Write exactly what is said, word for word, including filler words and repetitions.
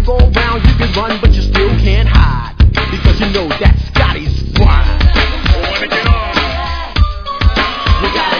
go around, you can run, but you still can't hide. Because you know that Scotty's fine. Wanna get on? You gotta